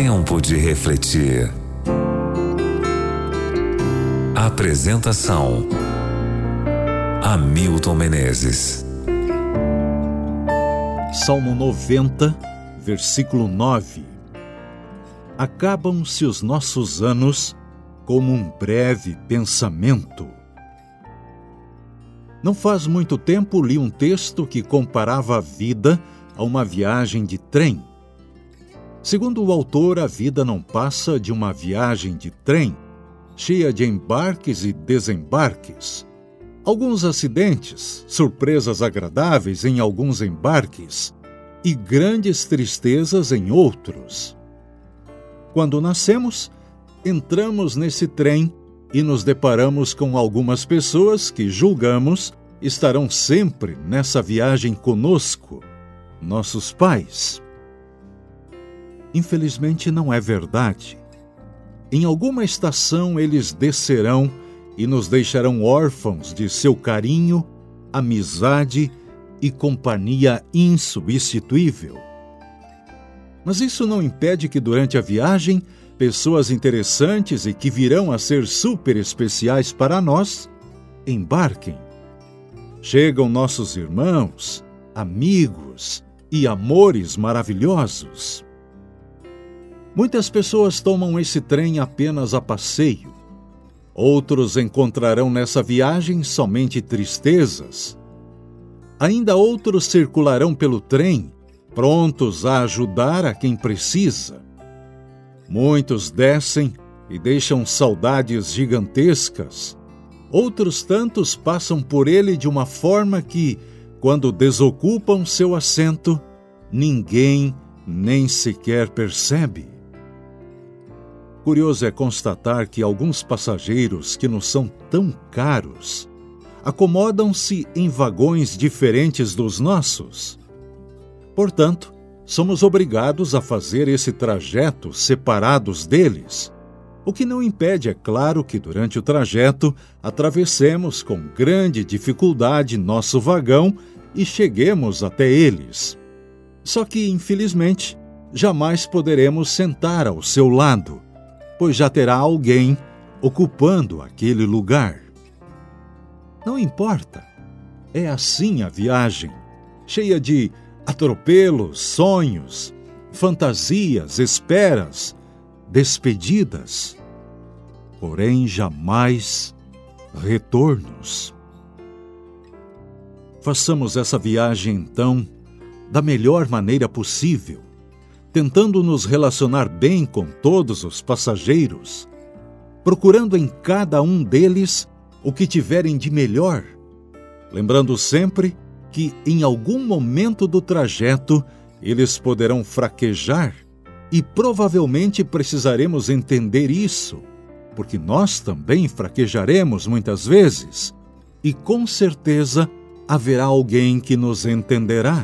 Tempo de refletir. Apresentação: Hamilton Menezes. Salmo 90, versículo 9. Acabam-se os nossos anos como um breve pensamento. Não faz muito tempo li um texto que comparava a vida a uma viagem de trem. Segundo o autor, a vida não passa de uma viagem de trem, cheia de embarques e desembarques. Alguns acidentes, surpresas agradáveis em alguns embarques e grandes tristezas em outros. Quando nascemos, entramos nesse trem e nos deparamos com algumas pessoas que julgamos estarão sempre nessa viagem conosco, nossos pais. Infelizmente não é verdade. Em alguma estação eles descerão e nos deixarão órfãos de seu carinho, amizade e companhia insubstituível. Mas isso não impede que durante a viagem, pessoas interessantes e que virão a ser super especiais para nós, embarquem. Chegam nossos irmãos, amigos e amores maravilhosos. Muitas pessoas tomam esse trem apenas a passeio. Outros encontrarão nessa viagem somente tristezas. Ainda outros circularão pelo trem, prontos a ajudar a quem precisa. Muitos descem e deixam saudades gigantescas. Outros tantos passam por ele de uma forma que, quando desocupam seu assento, ninguém nem sequer percebe. Curioso é constatar que alguns passageiros que nos são tão caros acomodam-se em vagões diferentes dos nossos. Portanto, somos obrigados a fazer esse trajeto separados deles, o que não impede, é claro, que durante o trajeto atravessemos com grande dificuldade nosso vagão e cheguemos até eles. Só que, infelizmente, jamais poderemos sentar ao seu lado, pois já terá alguém ocupando aquele lugar. Não importa, é assim a viagem, cheia de atropelos, sonhos, fantasias, esperas, despedidas, porém jamais retornos. Façamos essa viagem, então, da melhor maneira possível, tentando nos relacionar bem com todos os passageiros, procurando em cada um deles o que tiverem de melhor, lembrando sempre que em algum momento do trajeto eles poderão fraquejar e provavelmente precisaremos entender isso, porque nós também fraquejaremos muitas vezes e com certeza haverá alguém que nos entenderá.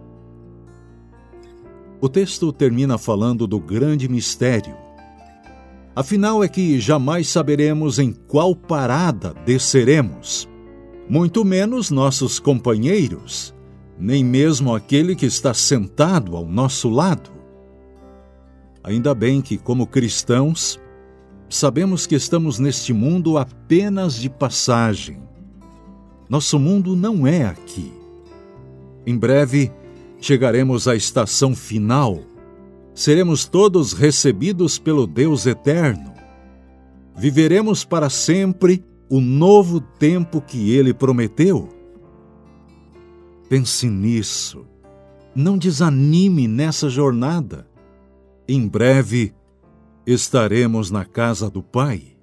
O texto termina falando do grande mistério. Afinal é que jamais saberemos em qual parada desceremos, muito menos nossos companheiros, nem mesmo aquele que está sentado ao nosso lado. Ainda bem que, como cristãos, sabemos que estamos neste mundo apenas de passagem. Nosso mundo não é aqui. Em breve, chegaremos à estação final. Seremos todos recebidos pelo Deus eterno. Viveremos para sempre o novo tempo que Ele prometeu. Pense nisso. Não desanime nessa jornada. Em breve, estaremos na casa do Pai.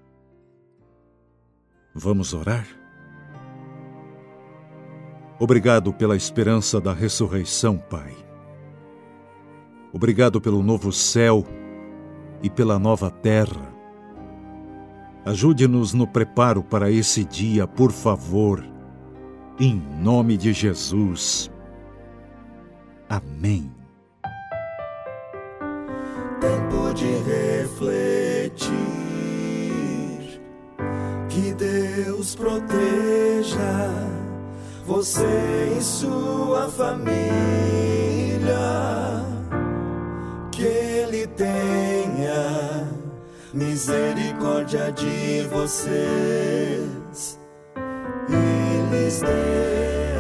Vamos orar? Obrigado pela esperança da ressurreição, Pai. Obrigado pelo novo céu e pela nova terra. Ajude-nos no preparo para esse dia, por favor, em nome de Jesus. Amém. Tempo de refletir, que Deus proteja você e sua família, que Ele tem misericórdia de vocês e lhes dê